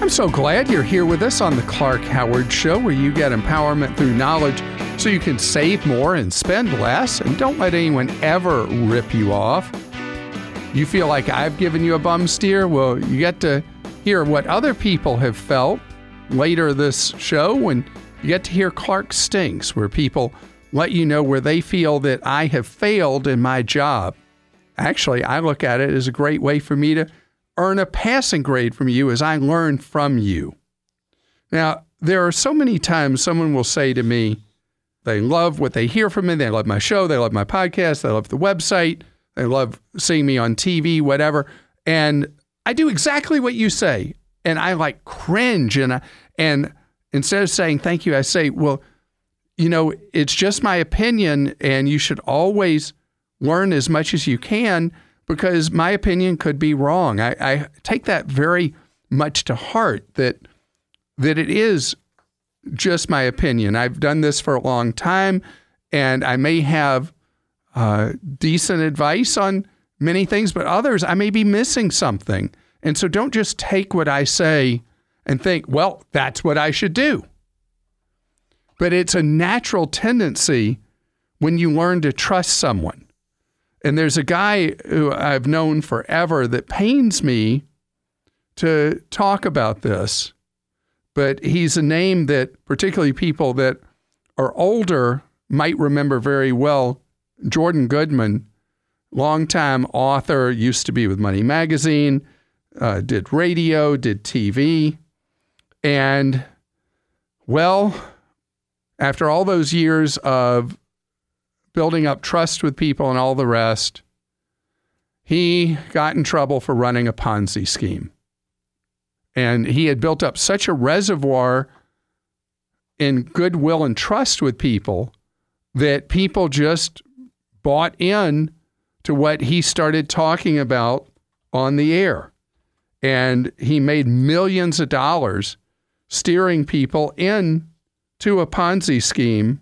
I'm so glad you're here with us on the Clark Howard Show, where you get empowerment through knowledge so you can save more and spend less, and don't let anyone ever rip you off. You feel like I've given you a bum steer? Well, you get to hear what other people have felt later this show, and you get to hear Clark Stinks, where people let you know where they feel that I have failed in my job. Actually, I look at it as a great way for me to earn a passing grade from you as I learn from you. Now, there are so many times someone will say to me, they love what they hear from me, they love my show, they love my podcast, they love the website, they love seeing me on TV, whatever, and I do exactly what you say, and I like cringe, and instead of saying thank you, I say, well, you know, it's just my opinion, and you should always learn as much as you can, because my opinion could be wrong. I take that very much to heart, that it is just my opinion. I've done this for a long time, and I may have decent advice on many things, but others, I may be missing something. And so don't just take what I say and think, well, that's what I should do. But it's a natural tendency when you learn to trust someone. And there's a guy who I've known forever that pains me to talk about this, but he's a name that particularly people that are older might remember very well. Jordan Goodman, longtime author, used to be with Money Magazine, did radio, did TV. And, well, after all those years of building up trust with people and all the rest, he got in trouble for running a Ponzi scheme. And he had built up such a reservoir in goodwill and trust with people that people just bought in to what he started talking about on the air. And he made millions of dollars steering people into a Ponzi scheme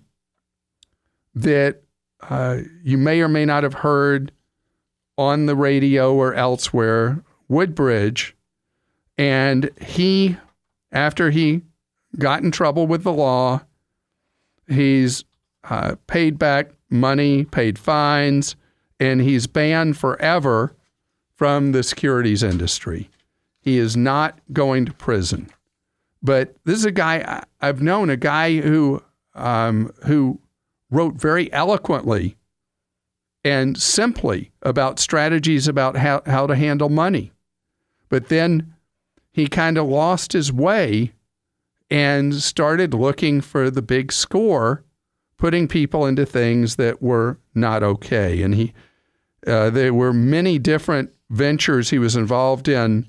that you may or may not have heard on the radio or elsewhere, Woodbridge. And he, after he got in trouble with the law, he's paid back money, paid fines, and he's banned forever from the securities industry. He is not going to prison. But this is a guy I've known, a guy who wrote very eloquently and simply about strategies about how to handle money. But then he kind of lost his way and started looking for the big score, putting people into things that were not okay. And there were many different ventures he was involved in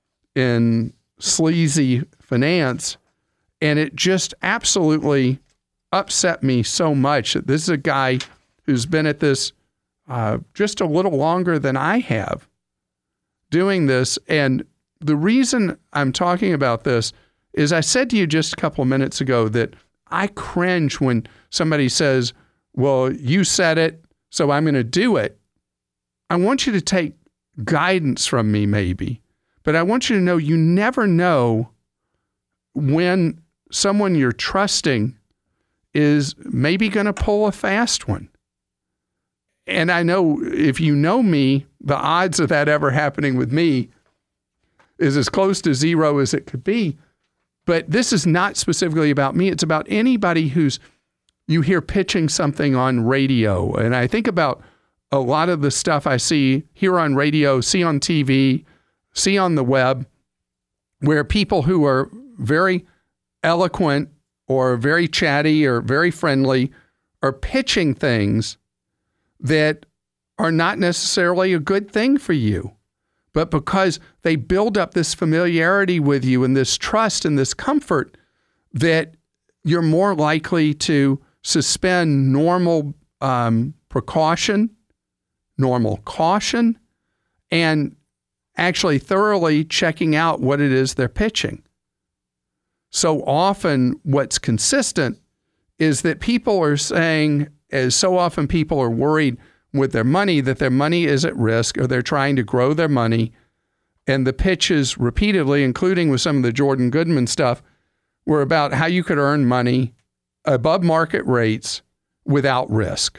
sleazy finance, and it just absolutely upset me so much that this is a guy who's been at this just a little longer than I have doing this. And the reason I'm talking about this is I said to you just a couple of minutes ago that I cringe when somebody says, well, you said it, so I'm going to do it. I want you to take guidance from me maybe, but I want you to know you never know when someone you're trusting is maybe going to pull a fast one. And I know if you know me, the odds of that ever happening with me is as close to zero as it could be. But this is not specifically about me. It's about anybody who's you hear pitching something on radio. And I think about a lot of the stuff I see, hear on radio, see on TV, see on the web, where people who are very eloquent or very chatty or very friendly are pitching things that are not necessarily a good thing for you. But because they build up this familiarity with you and this trust and this comfort, that you're more likely to suspend normal precaution, normal caution, and actually thoroughly checking out what it is they're pitching. So often what's consistent is that people are saying, as so often people are worried with their money, that their money is at risk, or they're trying to grow their money, And the pitches repeatedly, including with some of the Jordan Goodman stuff, were about how you could earn money above market rates without risk.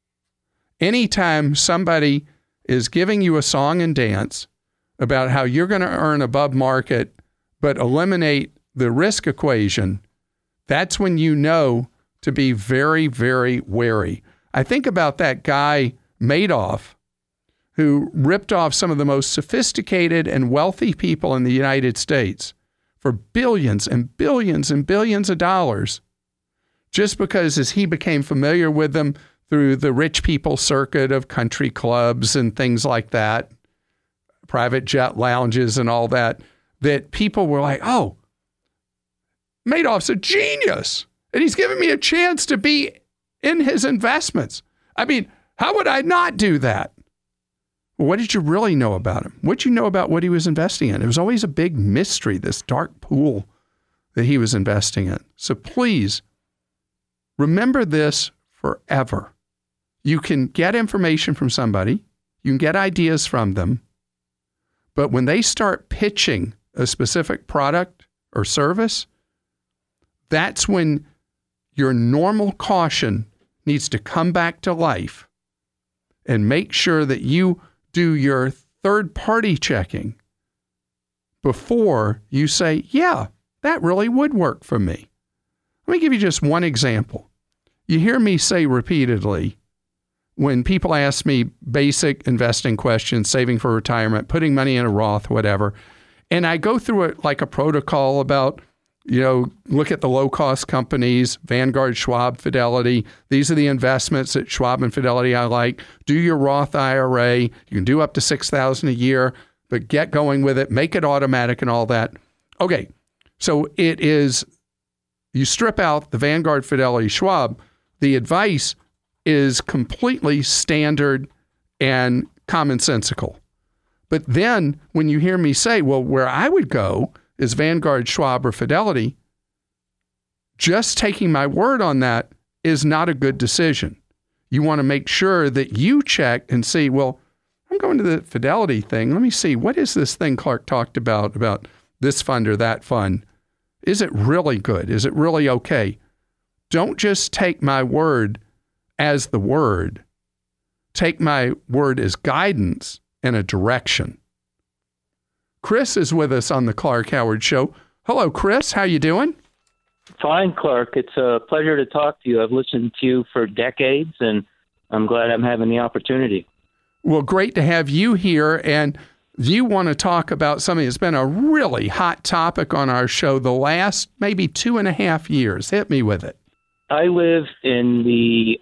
Anytime somebody is giving you a song and dance about how you're going to earn above market but eliminate the risk equation, that's when you know to be very, very wary. I think about that guy, Madoff, who ripped off some of the most sophisticated and wealthy people in the United States for billions and billions and billions of dollars, just because as he became familiar with them through the rich people circuit of country clubs and things like that, private jet lounges and all that, that people were like, oh, Madoff's a genius, and he's giving me a chance to be in his investments. I mean, how would I not do that? Well, what did you really know about him? What did you know about what he was investing in? It was always a big mystery, this dark pool that he was investing in. So please, remember this forever. You can get information from somebody. You can get ideas from them. But when they start pitching a specific product or service, that's when your normal caution needs to come back to life, and make sure that you do your third-party checking before you say, yeah, that really would work for me. Let me give you just one example. You hear me say repeatedly, when people ask me basic investing questions, saving for retirement, putting money in a Roth, whatever, and I go through it like a protocol about, look at the low-cost companies, Vanguard, Schwab, Fidelity. These are the investments at Schwab and Fidelity I like. Do your Roth IRA. You can do up to $6,000 a year, but get going with it. Make it automatic and all that. Okay, so it is, you strip out the Vanguard, Fidelity, Schwab, the advice is completely standard and commonsensical. But then when you hear me say, well, where I would go is Vanguard, Schwab, or Fidelity, just taking my word on that is not a good decision. You want to make sure that you check and see, well, I'm going to the Fidelity thing. Let me see, what is this thing Clark talked about this fund or that fund? Is it really good? Is it really okay? Don't just take my word as the word. Take my word as guidance and a direction. Chris is with us on the Clark Howard Show. Hello, Chris. How you doing? Fine, Clark. It's a pleasure to talk to you. I've listened to you for decades, and I'm glad I'm having the opportunity. Well, great to have you here. And you want to talk about something that's been a really hot topic on our show the last maybe 2.5 years. Hit me with it. I live in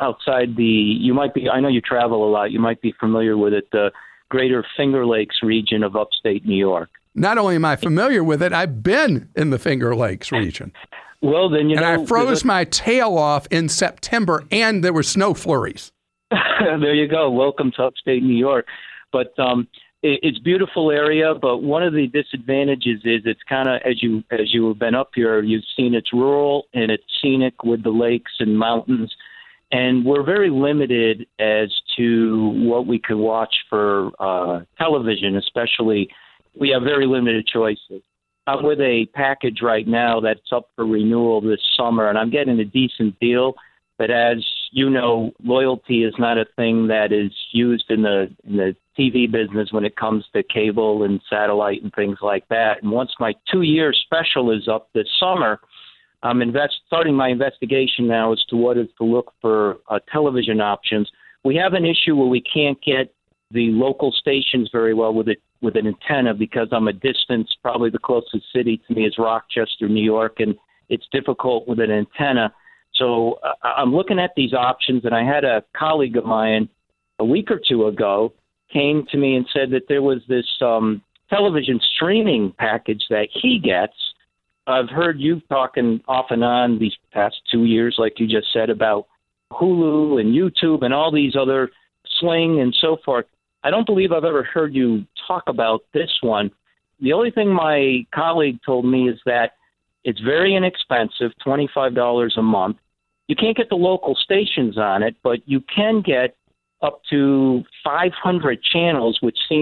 I know you travel a lot. You might be familiar with it, the Greater Finger Lakes region of upstate New York. Not only am I familiar with it, I've been in the Finger Lakes region. Well, then, and I froze my tail off in September, and there were snow flurries. There you go. Welcome to upstate New York. But it's a beautiful area, but one of the disadvantages is it's kind of, as you have been up here, you've seen it's rural and it's scenic with the lakes and mountains. And we're very limited as to what we could watch for television, especially. We have very limited choices. I'm with a package right now that's up for renewal this summer, and I'm getting a decent deal. But as you know, loyalty is not a thing that is used in the TV business when it comes to cable and satellite and things like that. And once my 2-year special is up this summer, I'm starting my investigation now as to what is to look for television options. We have an issue where we can't get the local stations very well with an antenna because I'm a distance. Probably the closest city to me is Rochester, New York, and it's difficult with an antenna. So I'm looking at these options, and I had a colleague of mine a week or two ago came to me and said that there was this television streaming package that he gets. I've heard you talking off and on these past 2 years, like you just said, about Hulu and YouTube and all these other Sling and so forth. I don't believe I've ever heard you talk about this one. The only thing my colleague told me is that it's very inexpensive, $25 a month. You can't get the local stations on it, but you can get up to 500 channels, which seems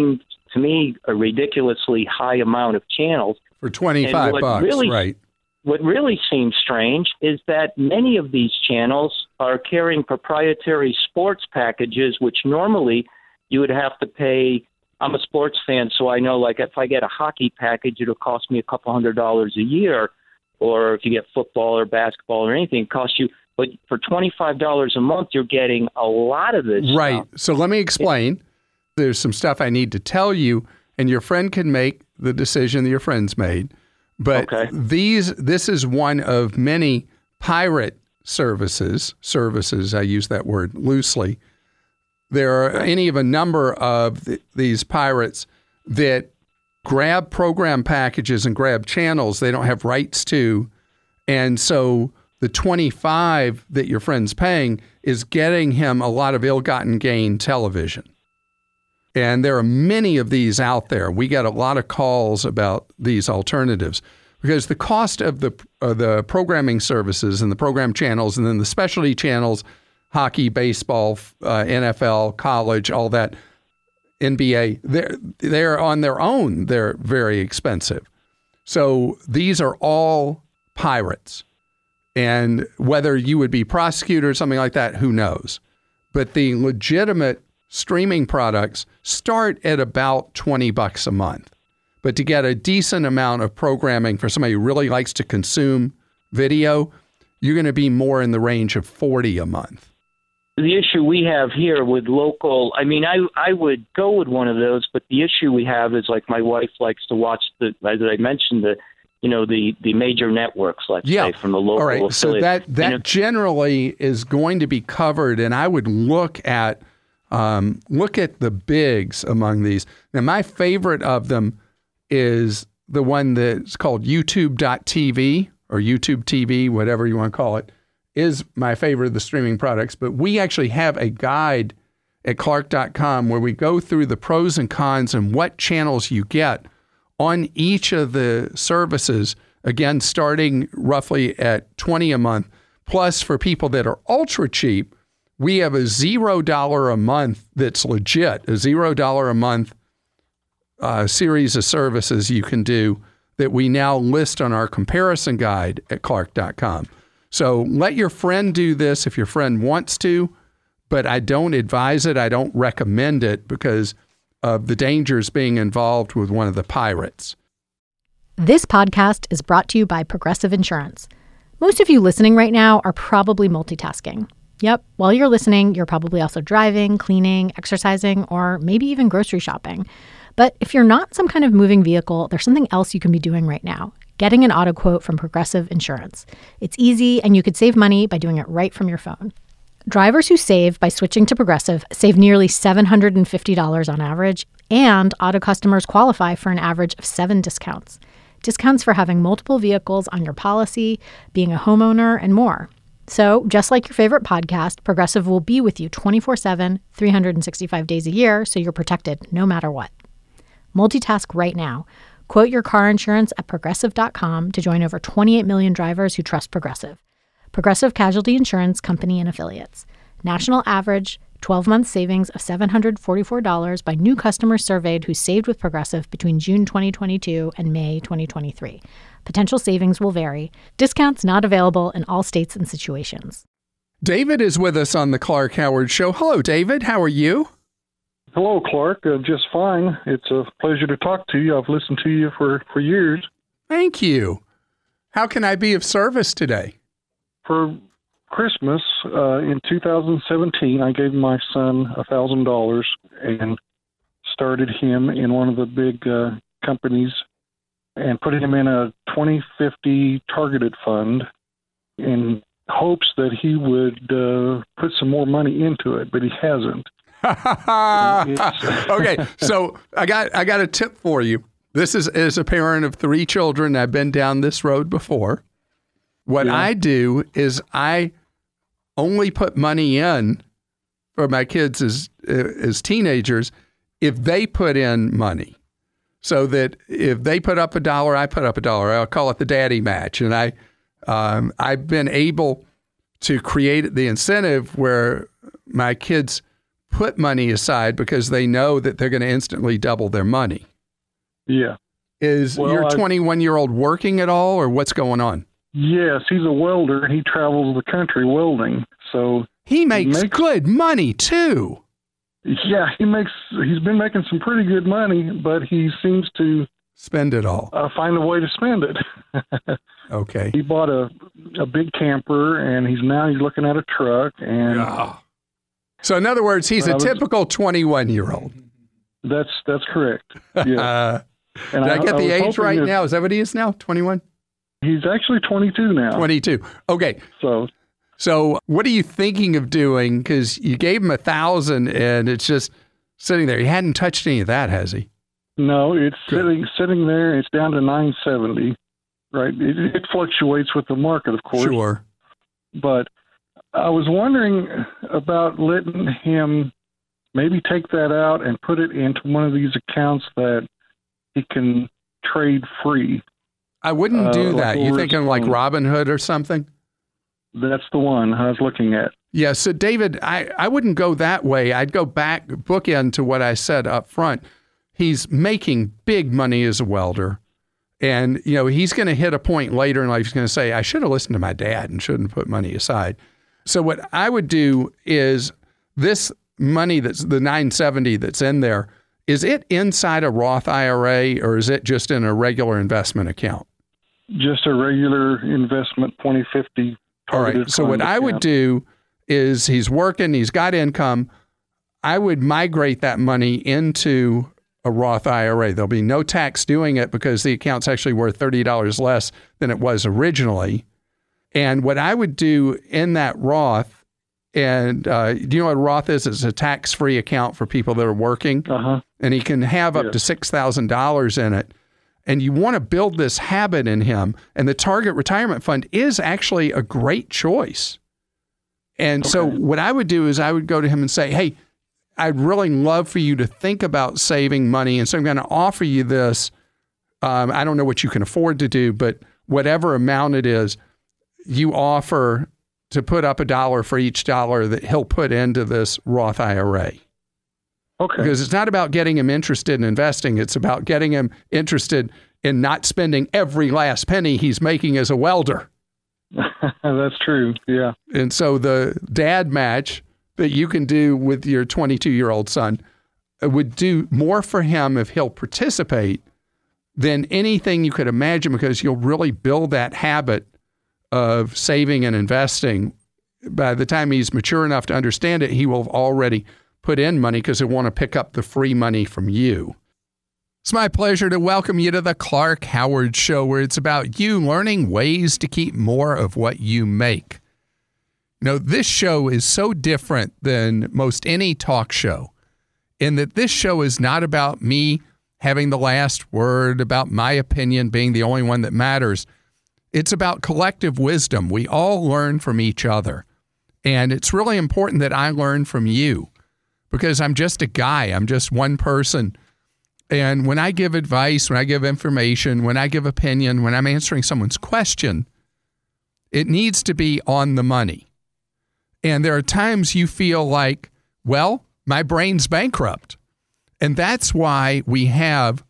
to me, a ridiculously high amount of channels. For $25, really, right. What really seems strange is that many of these channels are carrying proprietary sports packages, which normally you would have to pay. I'm a sports fan, so I know, like, if I get a hockey package, it'll cost me a couple $100 a year. Or if you get football or basketball or anything, it costs you. But for $25 a month, you're getting a lot of this Right. stuff. So let me explain. There's some stuff I need to tell you, and your friend can make the decision that your friend's made. But this is one of many pirate services, I use that word loosely. There are any of a number of these pirates that grab program packages and grab channels they don't have rights to. And so the $25 that your friend's paying is getting him a lot of ill-gotten gain television. And there are many of these out there. We get a lot of calls about these alternatives because the cost of the programming services and the program channels and then the specialty channels, hockey, baseball, NFL, college, all that, NBA, they're on their own. They're very expensive. So these are all pirates. And whether you would be prosecuted or something like that, who knows? But the legitimate streaming products start at about $20 a month. But to get a decent amount of programming for somebody who really likes to consume video, you're going to be more in the range of $40 a month. The issue we have here with local, I mean, I would go with one of those, but the issue we have is, like, my wife likes to watch as I mentioned, the major networks, let's say, from the local affiliate. So that generally is going to be covered, and I would look at the bigs among these. Now, my favorite of them is the one that's called YouTube.tv or YouTube TV, whatever you want to call it, is my favorite of the streaming products. But we actually have a guide at Clark.com where we go through the pros and cons and what channels you get on each of the services, again, starting roughly at $20 a month. Plus, for people that are ultra cheap, we have a $0 a month that's legit, a $0 a month series of services you can do that we now list on our comparison guide at Clark.com. So let your friend do this if your friend wants to, but I don't advise it. I don't recommend it because of the dangers being involved with one of the pirates. This podcast is brought to you by Progressive Insurance. Most of you listening right now are probably multitasking. Yep, while you're listening, you're probably also driving, cleaning, exercising, or maybe even grocery shopping. But if you're not some kind of moving vehicle, there's something else you can be doing right now. Getting an auto quote from Progressive Insurance. It's easy, and you could save money by doing it right from your phone. Drivers who save by switching to Progressive save nearly $750 on average, and auto customers qualify for an average of 7 discounts. Discounts for having multiple vehicles on your policy, being a homeowner, and more. So, just like your favorite podcast, Progressive will be with you 24/7, 365 days a year, so you're protected no matter what. Multitask right now. Quote your car insurance at Progressive.com to join over 28 million drivers who trust Progressive. Progressive Casualty Insurance Company and Affiliates. National average 12-month savings of $744 by new customers surveyed who saved with Progressive between June 2022 and May 2023. Potential savings will vary. Discounts not available in all states and situations. David is with us on the Clark Howard Show. Hello, David. How are you? Hello, Clark. Just fine. It's a pleasure to talk to you. I've listened to you for years. Thank you. How can I be of service today? For Christmas in 2017, I gave my son $1,000 and started him in one of the big companies and put him in a 2050 targeted fund in hopes that he would put some more money into it, but he hasn't. Okay, so I got a tip for you. This is as a parent of 3 children. I've been down this road before. What I do is I only put money in for my kids as teenagers if they put in money. So that if they put up $1, I put up $1. I'll call it the daddy match. And I've been able to create the incentive where my kids put money aside because they know that they're going to instantly double their money. Yeah. Is your 21-year-old working at all, or what's going on? Yes, he's a welder. He travels the country welding. So he makes good money too. Yeah, he's been making some pretty good money, but he seems to spend it all. Find a way to spend it. Okay. He bought a big camper, and he's looking at a truck. And so, in other words, he's a typical 21-year-old. That's correct. Yeah. Did I get the age right now? Is that what he is now? 21? He's actually 22 now. 22. Okay. So what are you thinking of doing? Because you gave him $1,000, and it's just sitting there. He hadn't touched any of that, has he? No, it's sitting there. It's down to $970. Right. It fluctuates with the market, of course. Sure. But I was wondering about letting him maybe take that out and put it into one of these accounts that he can trade free. I wouldn't do that. You thinking like Robinhood or something? That's the one I was looking at. Yeah. So, David, I wouldn't go that way. I'd go bookend to what I said up front. He's making big money as a welder. And, he's going to hit a point later in life. He's going to say, I should have listened to my dad and shouldn't put money aside. So what I would do is this money that's the $970 that's in there, is it inside a Roth IRA or is it just in a regular investment account? Just a regular investment 2050. All right. So what I would do is he's working, he's got income. I would migrate that money into a Roth IRA. There'll be no tax doing it because the account's actually worth $30 less than it was originally. And what I would do in that Roth, and do you know what Roth is? It's a tax-free account for people that are working. Uh-huh. And he can have up to $6,000 in it. And you want to build this habit in him. And the Target Retirement Fund is actually a great choice. And so what I would do is I would go to him and say, hey, I'd really love for you to think about saving money. And so I'm going to offer you this. I don't know what you can afford to do, but whatever amount it is, you offer to put up $1 for each dollar that he'll put into this Roth IRA. Okay. Because it's not about getting him interested in investing. It's about getting him interested in not spending every last penny he's making as a welder. That's true. Yeah. And so the dad match that you can do with your 22-year-old son would do more for him if he'll participate than anything you could imagine, because you'll really build that habit of saving and investing. By the time he's mature enough to understand it, he will have already put in money because he'll want to pick up the free money from you. It's my pleasure to welcome you to the Clark Howard Show, where it's about you learning ways to keep more of what you make. This show is so different than most any talk show in that this show is not about me having the last word, about my opinion being the only one that matters. It's about collective wisdom. We all learn from each other. And it's really important that I learn from you because I'm just a guy. I'm just one person. And when I give advice, when I give information, when I give opinion, when I'm answering someone's question, it needs to be on the money. And there are times you feel like, well, my brain's bankrupt. And that's why we have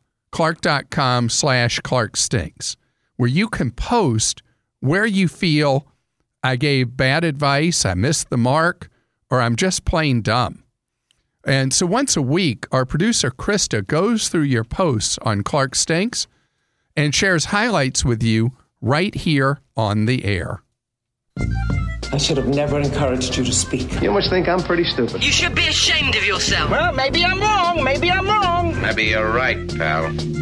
Clark.com/ClarkStinks, where you can post where you feel I gave bad advice, I missed the mark, or I'm just plain dumb. And so once a week, our producer, Krista, goes through your posts on Clark Stinks and shares highlights with you right here on the air. I should have never encouraged you to speak. You must think I'm pretty stupid. You should be ashamed of yourself. Well, maybe I'm wrong. Maybe I'm wrong. Maybe you're right, pal.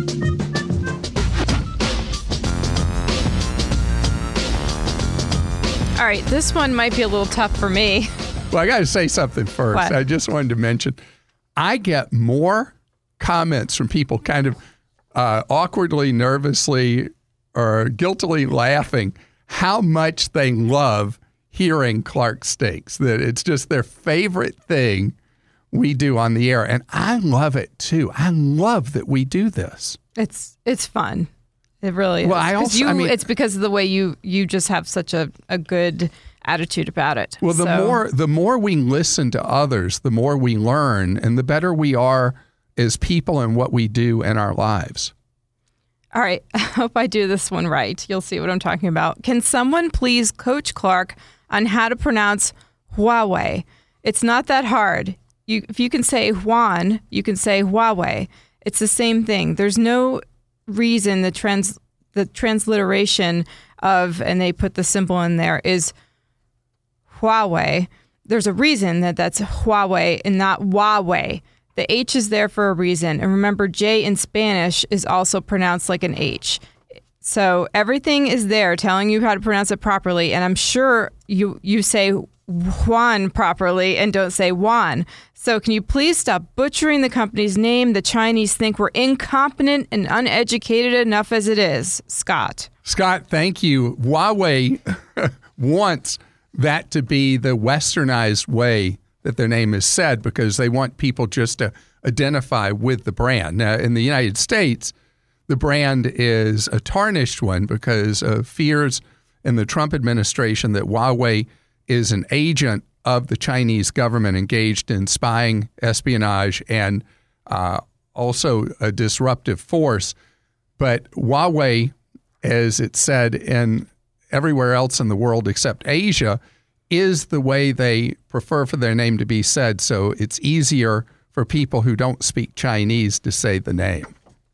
All right, this one might be a little tough for me. Well, I got to say something first. What? I just wanted to mention, I get more comments from people kind of awkwardly, nervously, or guiltily laughing how much they love hearing Clark Stinks, that it's just their favorite thing we do on the air. And I love it too. I love that we do this. It's fun. It really is. Well, it's because attitude about it. Well, the more we listen to others, the more we learn, and the better we are as people and what we do in our lives. All right. I hope I do this one right. You'll see what I'm talking about. Can someone please coach Clark on how to pronounce Huawei? It's not that hard. If you can say Juan, you can say Huawei. It's the same thing. There's no reason the transliteration of, and they put the symbol in there, is Huawei. There's a reason that's Huawei and not Huawei. The H is there for a reason. And remember, J in Spanish is also pronounced like an H. So everything is there telling you how to pronounce it properly. And I'm sure you say Juan properly and don't say Juan. So can you please stop butchering the company's name? The Chinese think we're incompetent and uneducated enough as it is. Scott. Scott, thank you. Huawei wants that to be the westernized way that their name is said because they want people just to identify with the brand. Now, in the United States, the brand is a tarnished one because of fears in the Trump administration that Huawei is an agent of the Chinese government engaged in spying, espionage, and also a disruptive force. But Huawei, as it's said in everywhere else in the world except Asia, is the way they prefer for their name to be said. So it's easier for people who don't speak Chinese to say the name.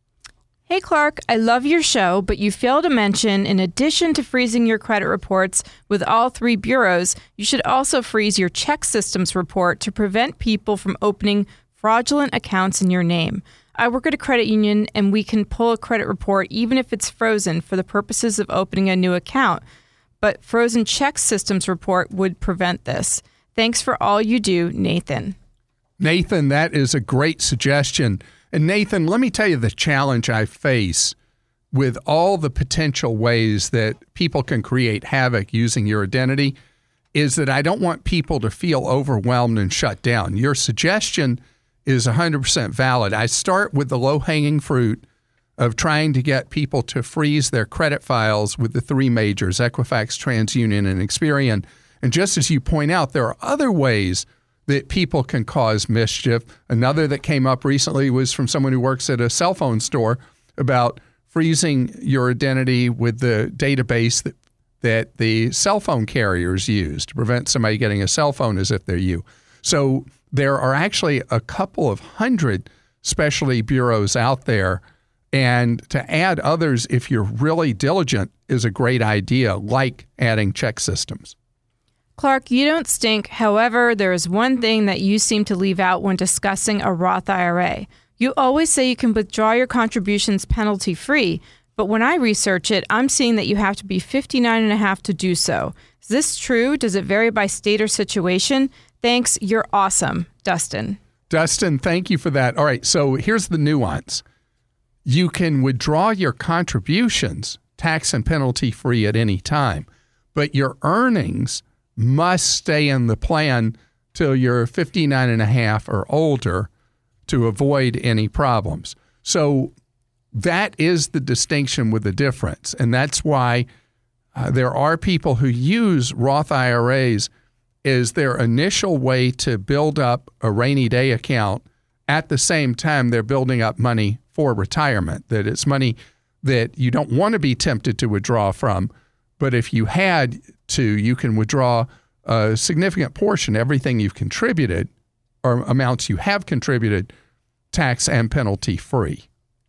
Hey, Clark, I love your show, but you failed to mention, in addition to freezing your credit reports with all 3 bureaus, you should also freeze your check systems report to prevent people from opening fraudulent accounts in your name. I work at a credit union, and we can pull a credit report even if it's frozen for the purposes of opening a new account. But frozen check systems report would prevent this. Thanks for all you do, Nathan. Nathan, that is a great suggestion. And Nathan, let me tell you the challenge I face with all the potential ways that people can create havoc using your identity is that I don't want people to feel overwhelmed and shut down. Your suggestion is 100% valid. I start with the low-hanging fruit of trying to get people to freeze their credit files with the 3 majors, Equifax, TransUnion, and Experian. And just as you point out, there are other ways that people can cause mischief. Another that came up recently was from someone who works at a cell phone store about freezing your identity with the database that the cell phone carriers use to prevent somebody getting a cell phone as if they're you. So there are actually a couple of hundred specialty bureaus out there. And to add others, if you're really diligent, is a great idea, like adding check systems. Clark, you don't stink. However, there is one thing that you seem to leave out when discussing a Roth IRA. You always say you can withdraw your contributions penalty-free, but when I research it, I'm seeing that you have to be 59 and a half to do so. Is this true? Does it vary by state or situation? Thanks. You're awesome. Dustin. Dustin, thank you for that. All right, so here's the nuance. You can withdraw your contributions tax and penalty-free at any time, but your earnings must stay in the plan till you're 59 and a half or older to avoid any problems. So that is the distinction with the difference. And that's why there are people who use Roth IRAs as their initial way to build up a rainy day account. At the same time, they're building up money for retirement, that it's money that you don't want to be tempted to withdraw from. But if you had to, you can withdraw a significant portion, everything you've contributed or amounts you have contributed, tax and penalty free.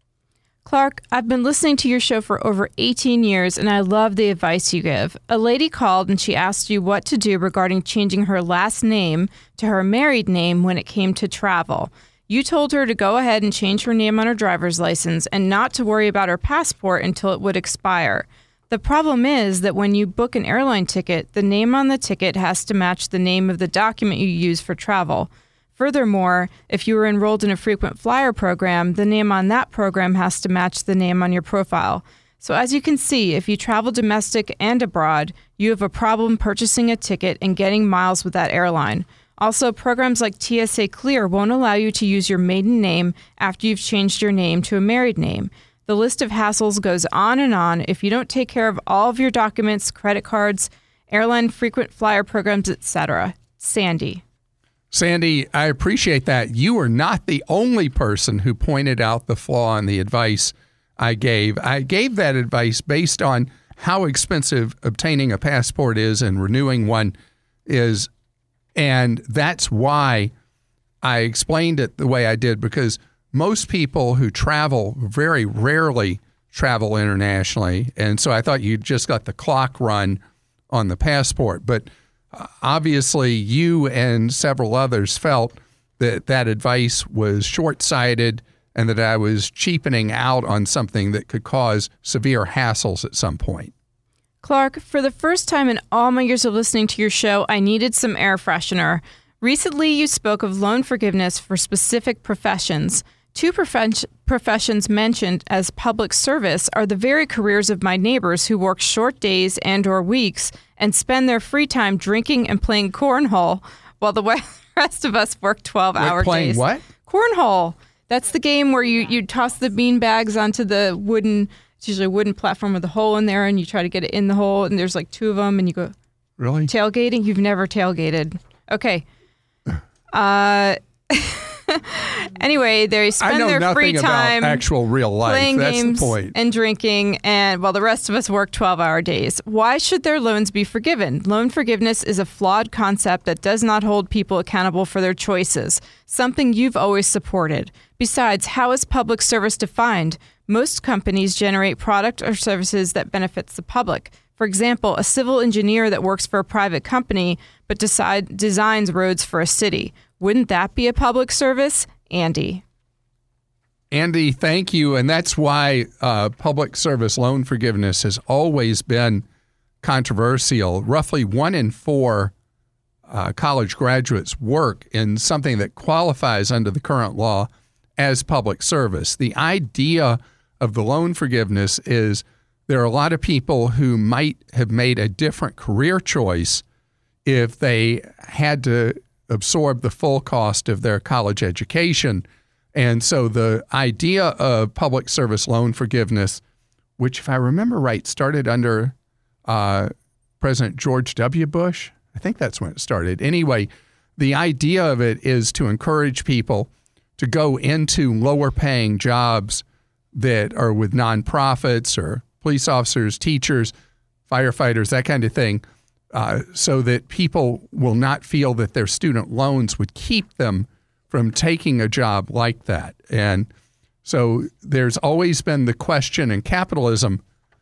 Clark, I've been listening to your show for over 18 years, and I love the advice you give. A lady called and she asked you what to do regarding changing her last name to her married name when it came to travel. You told her to go ahead and change her name on her driver's license and not to worry about her passport until it would expire. The problem is that when you book an airline ticket, the name on the ticket has to match the name of the document you use for travel. Furthermore, if you were enrolled in a frequent flyer program, the name on that program has to match the name on your profile. So as you can see, if you travel domestic and abroad, you have a problem purchasing a ticket and getting miles with that airline. Also, programs like TSA Clear won't allow you to use your maiden name after you've changed your name to a married name. The list of hassles goes on and on. If you don't take care of all of your documents, credit cards, airline frequent flyer programs, etc. Sandy. Sandy, I appreciate that. You are not the only person who pointed out the flaw in the advice I gave. I gave that advice based on how expensive obtaining a passport is and renewing one is. And that's why I explained it the way I did, because most people who travel very rarely travel internationally. And so I thought you just got the clock run on the passport. But obviously you and several others felt that that advice was short-sighted and that I was cheapening out on something that could cause severe hassles at some point. Clark, for the first time in all my years of listening to your show, I needed some air freshener. Recently, you spoke of loan forgiveness for specific professions. Two professions mentioned as public service are the very careers of my neighbors who work short days and or weeks and spend their free time drinking and playing cornhole while the rest of us work 12-hour days. Playing what? Cornhole. That's the game where you toss the bean bags onto the wooden, it's usually a wooden platform with a hole in there, and you try to get it in the hole, and there's like two of them, and you go... Really? Tailgating? You've never tailgated. Okay. Anyway, they spend their free time about actual real life. playing That's games the point. and drinking, and while the rest of us work 12-hour days. Why should their loans be forgiven? Loan forgiveness is a flawed concept that does not hold people accountable for their choices, something you've always supported. Besides, how is public service defined? Most companies generate product or services that benefits the public. For example, a civil engineer that works for a private company but designs roads for a city. Wouldn't that be a public service? Andy. Andy, thank you. And that's why public service loan forgiveness has always been controversial. Roughly 1 in 4 college graduates work in something that qualifies under the current law as public service. The idea of the loan forgiveness is there are a lot of people who might have made a different career choice if they had to absorb the full cost of their college education. And so the idea of public service loan forgiveness, which, if I remember right, started under President George W. Bush. I think that's when it started. Anyway, the idea of it is to encourage people to go into lower paying jobs that are with nonprofits or police officers, teachers, firefighters, that kind of thing, so that people will not feel that their student loans would keep them from taking a job like that. And so there's always been the question in capitalism,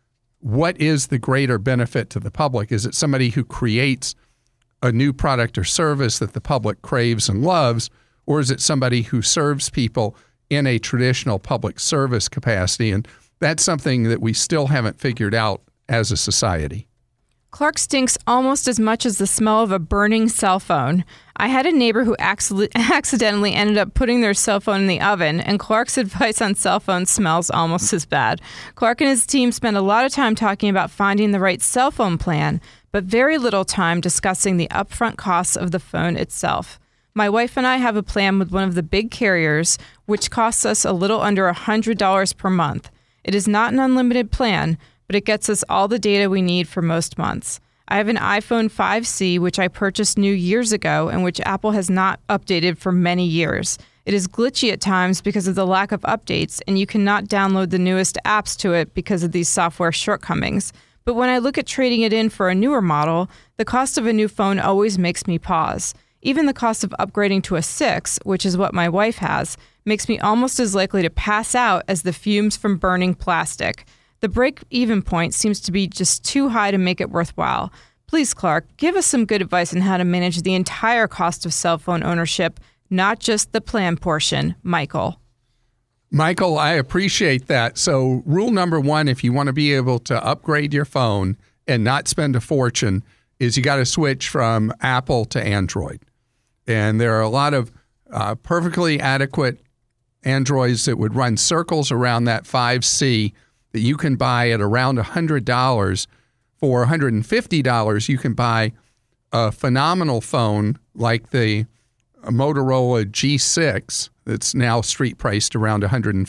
what is the greater benefit to the public? Is it somebody who creates a new product or service that the public craves and loves, or is it somebody who serves people in a traditional public service capacity? And that's something that we still haven't figured out as a society. Clark stinks almost as much as the smell of a burning cell phone. I had a neighbor who accidentally ended up putting their cell phone in the oven, and Clark's advice on cell phone smells almost as bad. Clark and his team spend a lot of time talking about finding the right cell phone plan, but very little time discussing the upfront costs of the phone itself. My wife and I have a plan with one of the big carriers, which costs us a little under $100 per month. It is not an unlimited plan, but it gets us all the data we need for most months. I have an iPhone 5C, which I purchased new years ago and which Apple has not updated for many years. It is glitchy at times because of the lack of updates, and you cannot download the newest apps to it because of these software shortcomings. But when I look at trading it in for a newer model, the cost of a new phone always makes me pause. Even the cost of upgrading to a 6, which is what my wife has, makes me almost as likely to pass out as the fumes from burning plastic. The break-even point seems to be just too high to make it worthwhile. Please, Clark, give us some good advice on how to manage the entire cost of cell phone ownership, not just the plan portion. Michael. Michael, I appreciate that. So rule number 1, if you want to be able to upgrade your phone and not spend a fortune, is you got to switch from Apple to Android. And there are a lot of perfectly adequate Androids that would run circles around that 5C that you can buy at around $100. For $150, you can buy a phenomenal phone like the Motorola G6 that's now street priced around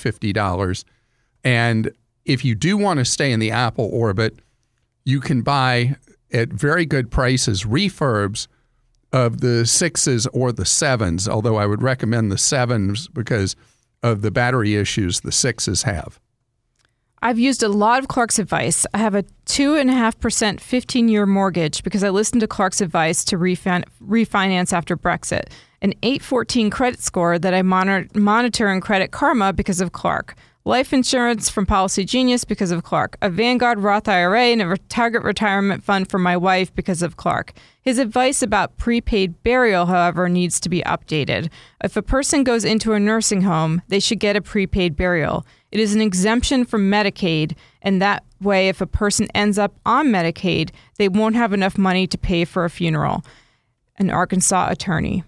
$150. And if you do want to stay in the Apple orbit, you can buy at very good prices refurbs of the 6s or the 7s, although I would recommend the 7s because of the battery issues the 6s have. I've used a lot of Clark's advice. I have a 2.5% 15-year mortgage because I listened to Clark's advice to refinance after Brexit. An 814 credit score that I monitor in Credit Karma because of Clark. Life insurance from Policy Genius because of Clark. A Vanguard Roth IRA and a Target retirement fund for my wife because of Clark. His advice about prepaid burial, however, needs to be updated. If a person goes into a nursing home, they should get a prepaid burial. It is an exemption from Medicaid, and that way, if a person ends up on Medicaid, they won't have enough money to pay for a funeral. An Arkansas attorney.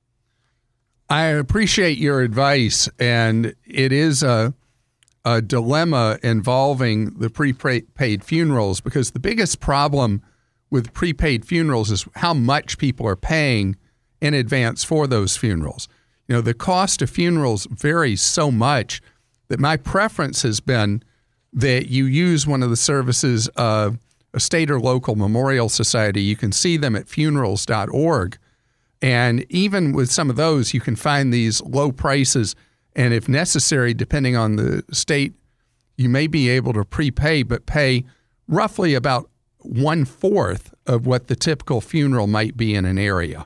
I appreciate your advice, and it is a dilemma involving the prepaid funerals, because the biggest problem with prepaid funerals is how much people are paying in advance for those funerals. You know, the cost of funerals varies so much that my preference has been that you use one of the services of a state or local memorial society. You can see them at funerals.org. And even with some of those, you can find these low prices. And if necessary, depending on the state, you may be able to prepay, but pay roughly about 1/4 of what the typical funeral might be in an area.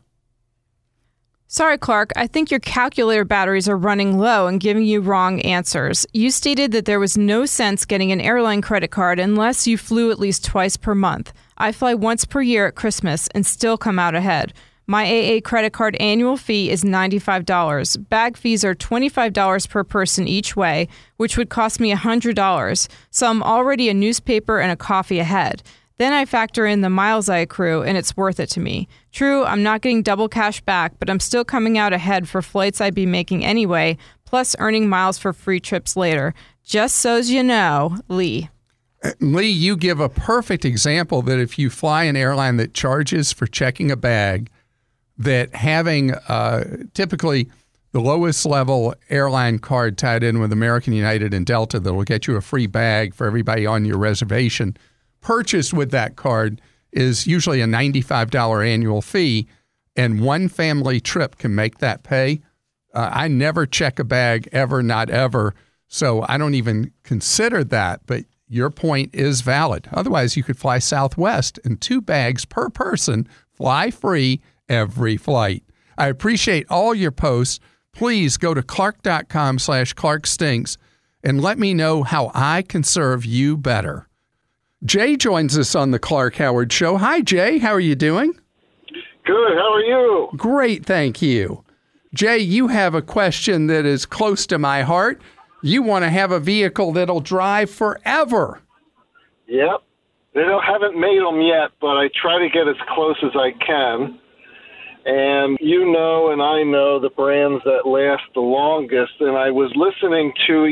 Sorry, Clark, I think your calculator batteries are running low and giving you wrong answers. You stated that there was no sense getting an airline credit card unless you flew at least twice per month. I fly once per year at Christmas and still come out ahead. My AA credit card annual fee is $95. Bag fees are $25 per person each way, which would cost me $100. So I'm already a newspaper and a coffee ahead. Then I factor in the miles I accrue, and it's worth it to me. True, I'm not getting double cash back, but I'm still coming out ahead for flights I'd be making anyway, plus earning miles for free trips later. Just so's you know, Lee. Lee, you give a perfect example that if you fly an airline that charges for checking a bag, that having typically the lowest level airline card tied in with American, United, and Delta that will get you a free bag for everybody on your reservation purchased with that card is usually a $95 annual fee, and one family trip can make that pay. I never check a bag ever, not ever, so I don't even consider that, but your point is valid. Otherwise, you could fly Southwest and 2 bags per person, fly free every flight. I appreciate all your posts. Please go to clark.com/ClarkStinks and let me know how I can serve you better. Jay joins us on the Clark Howard Show. Hi, Jay. How are you doing? Good. How are you? Great. Thank you. Jay, you have a question that is close to my heart. You want to have a vehicle that'll drive forever. Yep. They haven't made them yet, but I try to get as close as I can. And you know and I know the brands that last the longest. And I was listening to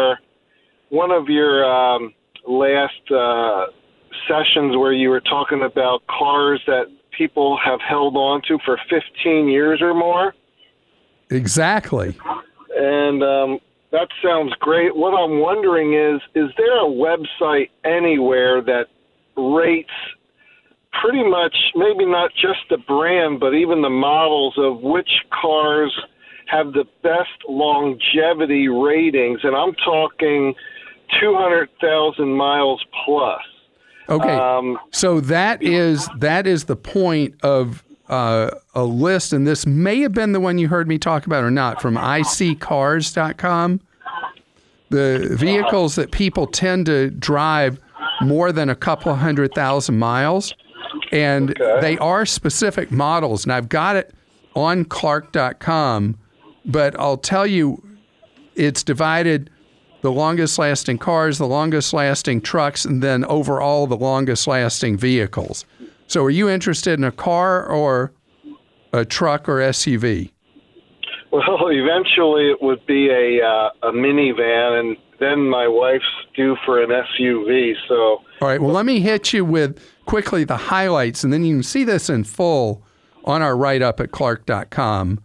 one of your last sessions where you were talking about cars that people have held on to for 15 years or more. Exactly. And that sounds great. What I'm wondering is there a website anywhere that rates pretty much, maybe not just the brand, but even the models of which cars have the best longevity ratings? And I'm talking 200,000 miles plus. Okay, so that is the point of a list, and this may have been the one you heard me talk about or not, from iSeeCars.com. The vehicles that people tend to drive more than a couple of 100,000 miles, and they are specific models, and I've got it on Clark.com, but I'll tell you it's divided the longest lasting cars, the longest lasting trucks, and then overall the longest lasting vehicles. So are you interested in a car or a truck or SUV? Well, eventually it would be a minivan, and then my wife's due for an SUV. So, all right, well, let me hit you with quickly the highlights, and then you can see this in full on our write-up at Clark.com.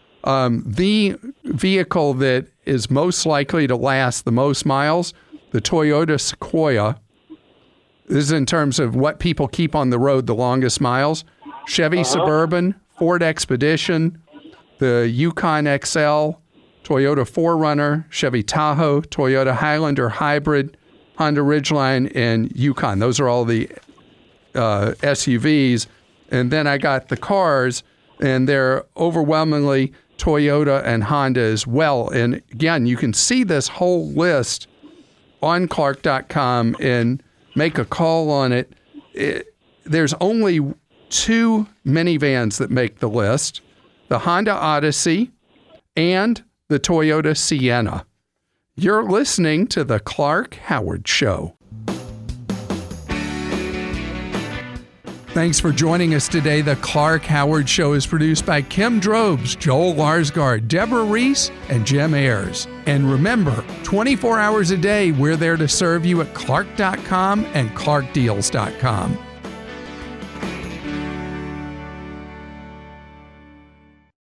The vehicle that is most likely to last the most miles, the Toyota Sequoia, This is in terms of what people keep on the road the longest miles. Chevy Suburban, Ford Expedition, the Yukon XL, Toyota 4Runner, Chevy Tahoe, Toyota Highlander Hybrid, Honda Ridgeline, and Yukon. Those are all the SUVs. And then I got the cars, and they're overwhelmingly Toyota and Honda as well. And again, you can see this whole list on Clark.com and make a call on it. There's only 2 minivans that make the list, the Honda Odyssey and the Toyota Sienna. You're listening to The Clark Howard Show. Thanks for joining us today. The Clark Howard Show is produced by Kim Drobes, Joel Larsgaard, Deborah Reese, and Jim Ayers. And remember, 24 hours a day, we're there to serve you at Clark.com and ClarkDeals.com.